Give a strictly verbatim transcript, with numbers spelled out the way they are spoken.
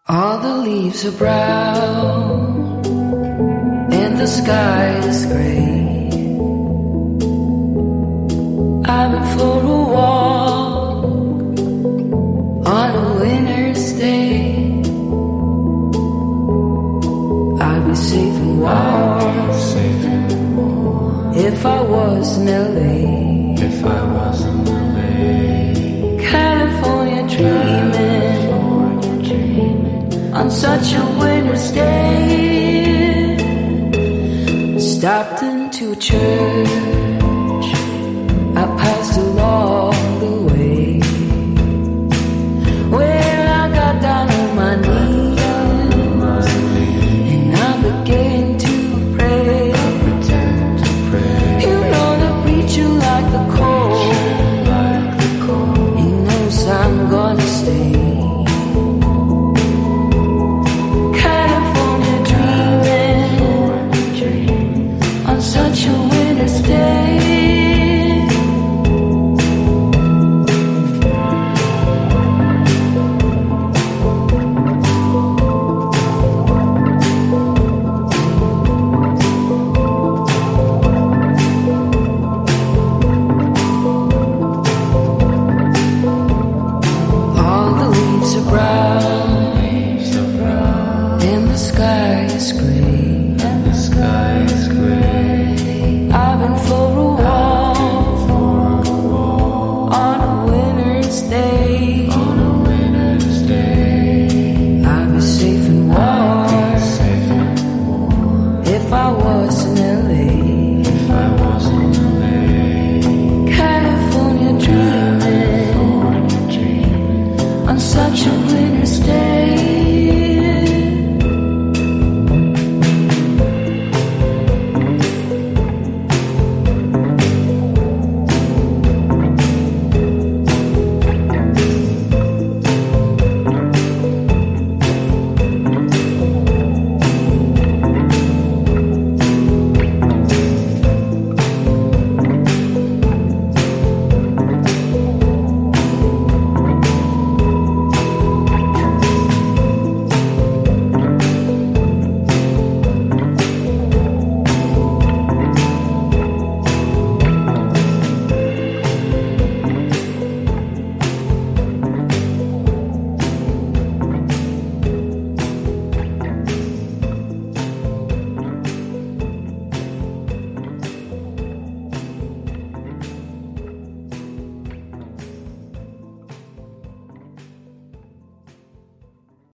All the leaves are brown and the sky is gray. I went for a walk on a winter's day. I'd be safe and warm if I was in L A. If I was in L A. California dreaming on such a winter's day. Stopped into a church. I